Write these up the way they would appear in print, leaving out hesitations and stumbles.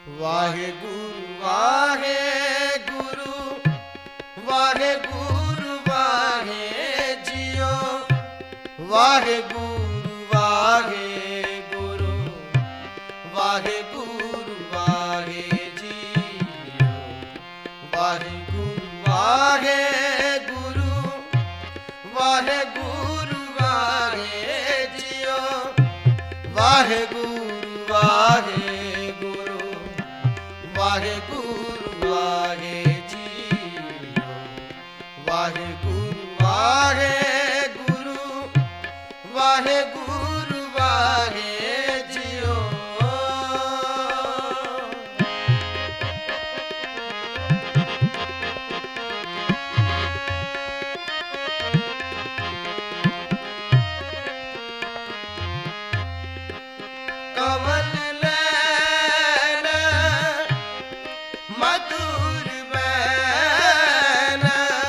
ਵਾਹਿਗੁਰੂ ਵਾਹਿਗੁਰੂ ਵਾਹਿਗੁਰੂ ਵਾਹਿ ਜੀਓ। ਵਾਹਿਗੁਰੂ ਵਾਹਿਗੁਰੂ ਵਾਹਿਗੁਰੂ ਵਾਹਿ ਜੀਓ। ਵਾਹਿਗੁਰੂ ਵਾਹਿਗੁਰੂ ਵਾਹਿਗੁਰੂ ਵਾਹਿ ਜੀਓ। ਵਾਹਿਗੁਰੂ ਵਾਹਿਗੁਰੂ ਵਾਹਿਗੁਰੂ ਵਾਹਿ ਜੀਓ। ਵਾਹਿਗੁਰੂ ਵਾਹਿਗੁਰੂ ਵਾਹਿਗੁਰੂ ਵਾਹਿ ਜੀਓ। ਕਮਲ ਨੈਣ ਮਧੁਰ ਬੈਨ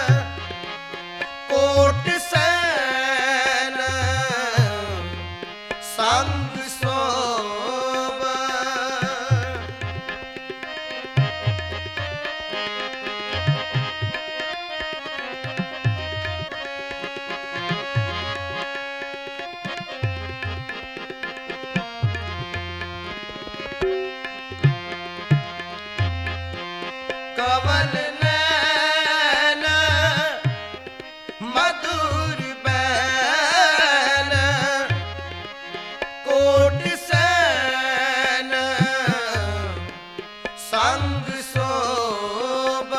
ਕੋਟ ਸੈਨ ਸੰਗ ਸੋਭ। ਕਮਲ ਨੈਣ ਮਧੁਰ ਬੈਨ ਕੋਟ ਸੈਨ ਸੰਗ ਸੋਭ।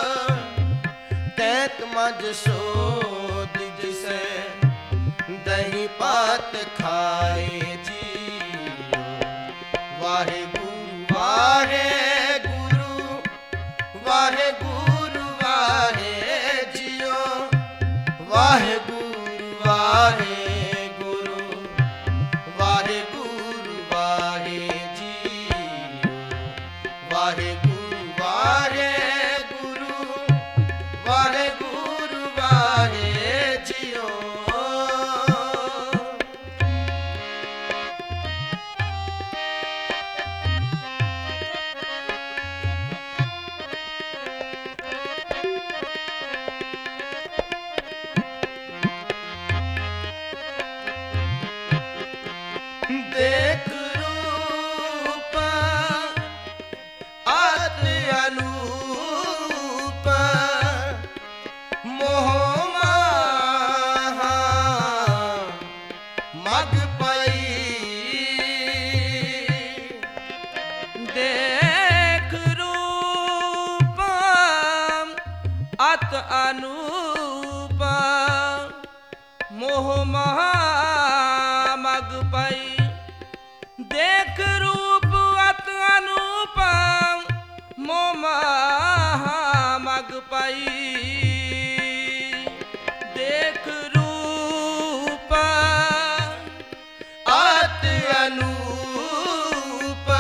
ਤੈਤ ਮਜ ਸੋਧ ਜਿਸੈ ਦਹੀਂ ਪਾਤ ਖਾਏ ਜੀਓ। ਵਾਹਿਗੁਰੂ ਵਾਹਿਗੁਰੂ ਵਾਹਿਗੁਰੂ ਵਾਹਿ ਜੀਓ। ਵਾਹਿਗੁਰੂ ਵਾਹਿਗੁਰੂ ਵਾਹਿਗੁਰੂ ਵਾਹਿ ਜੀਓ। ਵਾਹਿਗੁਰੂ ਵਾਹਿਗੁਰੂ ਵਾਹਿਗੁਰੂ ਵਾਹਿ ਜੀਓ। ਦੇਖ ਰੂਪ ਅਤ ਅਨੂਪ ਮੋਹ ਮਾਹਾ ਮਗ ਪਈ। ਦੇਖ ਰੂਪ ਅਤ ਅਨੂਪ ਮੋਹ ਮਹਾ ਮਗ ਪਈ। ਦੇਖ ਰੂਪ ਅਤ ਅਨੂਪ ਮੋਹ ਮਹਾ ਮਗ ਪਈ। ਦੇਖ ਰੂਪ ਅਤ ਅਨੂਪ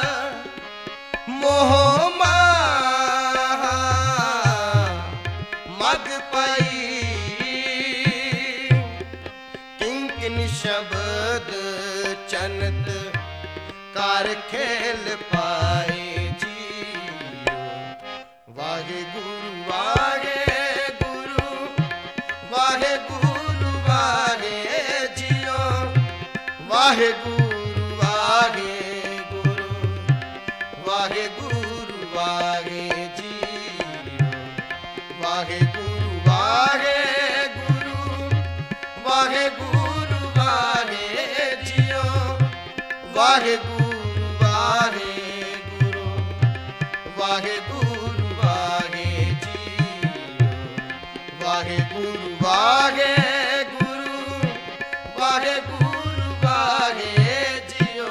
ਮੋਹ ਮਾਹਾ ਮਗ ਪਈ। ਕਿੰਕਿਨ ਸ਼ਬਦ ਚਨਤ ਕਰ ਖੇਲ ਪਾਏ ਜੀਓ। ਵਾਹਿਗੁਰੂ ਵਾਹਿਗੁਰੂ ਵਾਹਿਗੁਰੂ ਵਾਹਿ ਜੀਓ। ਵਾਹਿਗੁਰੂ ਵਾਹਿਗੁਰੂ ਵਾਹਿਗੁਰੂ ਵਾਹਿ ਜੀਓ। ਵਾਹਿਗੁਰੂ ਵਾਹਿਗੁਰੂ ਵਾਹਿਗੁਰੂ ਵਾਹਿ ਜੀਓ। ਵਾਹਿਗੁਰੂ ਵਾਹਿਗੁਰੂ ਵਾਹਿਗੁਰੂ ਵਾਹਿ ਜੀਓ। ਵਾਹਿਗੁਰੂ ਵਾਹਿਗੁਰੂ ਵਾਹਿਗੁਰੂ ਵਾਹਿ ਜੀਓ।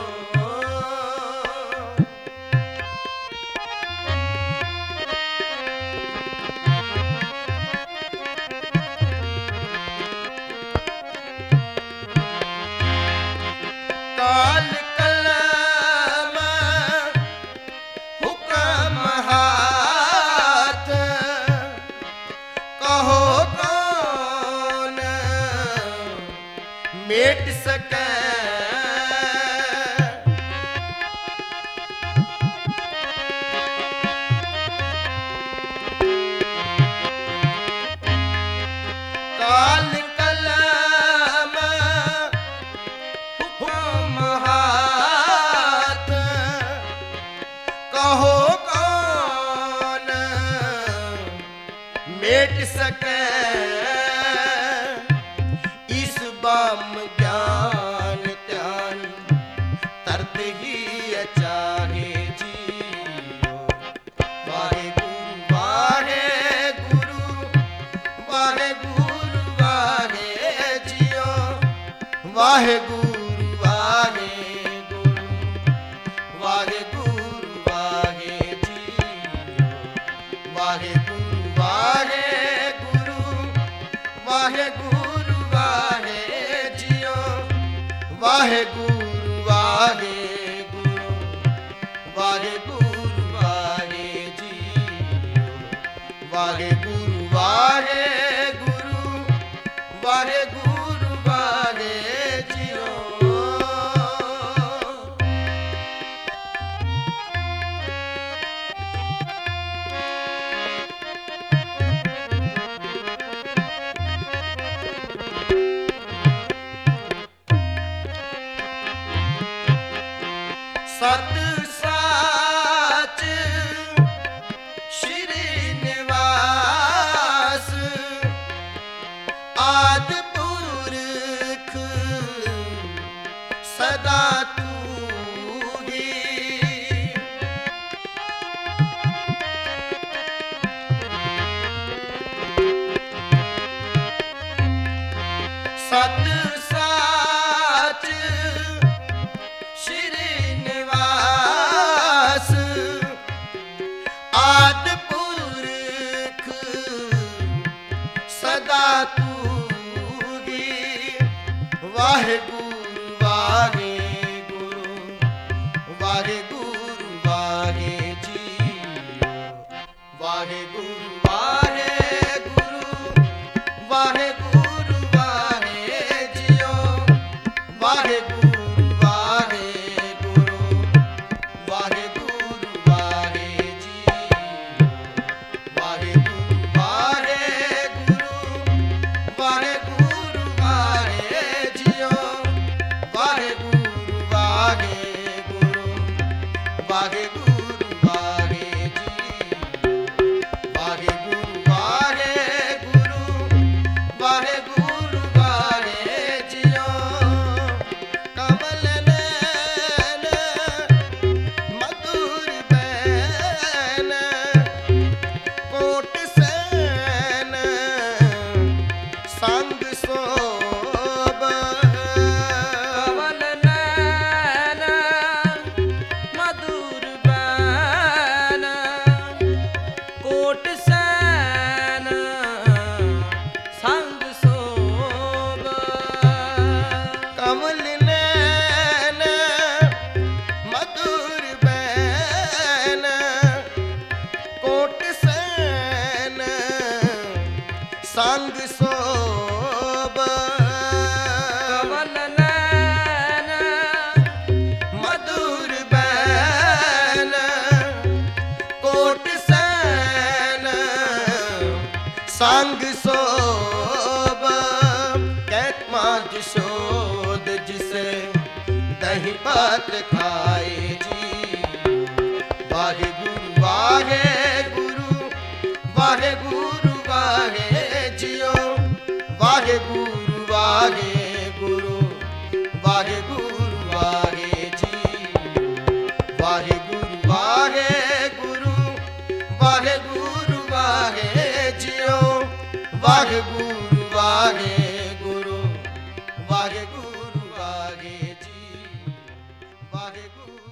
ਕਾਲ ਕਲਮ ਹੁਕਮ ਹਾਥ ਕਹੋ ਕੌਣ ਮੇਟ ਸਕੈ। ਚਾਹੇ ਜੀਓ। ਵਾਹਿਗੁਰੂ ਵਾਹਿਗੁਰੂ ਵਾਹਿਗੁਰੂ ਵਾਹਿ ਜੀਓ। ਵਾਹਿਗੁਰੂ ਵਾਹਿਗੁਰੂ ਵਾਹਿਗੁਰੂ ਵਾਹਿ ਜੀਓ। ਵਾਹਿਗੁਰੂ ਵਾਹਿਗੁਰੂ ਵਾਹਿਗੁਰੂ ਵਾਹਿ ਜੀਓ। ਵਾਹਿਗੁਰੂ ਵਾਹਿਗੁਰੂ ਵਾਹਿਗੁਰੂ ਵਾਹਿ ਜੀਓ। ਵਾਹਿਗੁਰੂ ਵਾਹਿਗੁਰੂ ਵਾਹਿਗੁਰੂ ਵਾਹਿ ਜੀਓ। ਸਤ ਸਾਚ ਸ਼੍ਰੀ ਨਿਵਾਸ ਆਦਿ ਪੁਰਖ ਸਦਾ ਤੂੰ ਹੀ। ਸਤ ਸਾਚ ਸ਼੍ਰੀ ਨਿਵਾਸ ਆਦਿ ਪੁਰਖ ਸਦਾ ਤੂੰ ਹੀ। ਵਾਹਿਗੁਰੂ ਵਾਹਿਗੁਰੂ ਵਾਹਿਗੁਰੂ ਵਾਹਿ ਜੀਓ। ਵਾਹਿਗੁਰੂ ਵਾਹਿਗੁਰੂ ਵਾਹਿਗੁਰੂ ਵਾਹਿ ਜੀਓ। ਵਾਹਿਗੁਰੂ ਵਾਹਿਗੁਰੂ ਵਾਹਿਗੁਰੂ ਵਾਹਿ ਜੀਓ। ਵਾਹਿਗੁਰੂ ਵਾਹਿਗੁਰੂ ਵਾਹਿਗੁਰੂ ਵਾਹਿ ਜੀਓ। ਵਾਹਿਗੁਰੂ ਵਾਹਿਗੁਰੂ ਵਾਹਿਗੁਰੂ ਵਾਹਿ ਜੀਓ। ਵਾਹਿਗੁਰੂ ਵਾਹਿਗੁਰੂ ਵਾਹਿਗੁਰੂ ਵਾਹਿ ਜੀਓ। ਕਮਲ ਨੈਣ ਮਧੁਰ ਬੈਨ ਕੋਟ ਸੈਨ ਸੰਗ ਸੋਭ। ਕਮਲ ਨੈਣ ਮਧੁਰ ਬੈਨ ਕੋਟ ਸੈਨ ਸੰਗ ਸੋਭ। ਕਮਲ ਨੈਣ ਮਧੁਰ ਬੈਨ ਕੋਟ ਸੈਨ ਸੰਗ ਸੋਭ। ਕਮਲ ਨੈਣ ਮਧੁਰ ਬੈਨ ਕੋਟ ਸੈਨ ਸੰਗ ਸੋਭ। ਕਹਿਤ ਮਾਂ ਜਸ਼ੋਦ ਜਿਸੇ ਦਹੀਂ ਪਾਤ ਖਾਏ ਜੀ। ਵਾਹਿਗੁਰੂ ਵਾਹਿਗੁਰੂ ਵਾਹਿਗੁਰੂ ਵਾਹਿ ਜੀਓ। ਵਾਹਿਗੁਰੂ ਵਾਹਿਗੁਰੂ ਵਾਹਿਗੁਰੂ ਵਾਹਿ ਜੀਓ। ਵਾਹਿਗੁਰੂ ਵਾਹਿਗੁਰੂ ਵਾਹਿਗੁਰੂ ਵਾਹਿ ਜੀਓ। ਵਾਹਿਗੁਰੂ ਵਾਹਿਗੁਰੂ ਵਾਹਿਗੁਰੂ ਵਾਹਿ ਜੀਓ। ਵਾਹਿਗੁਰੂ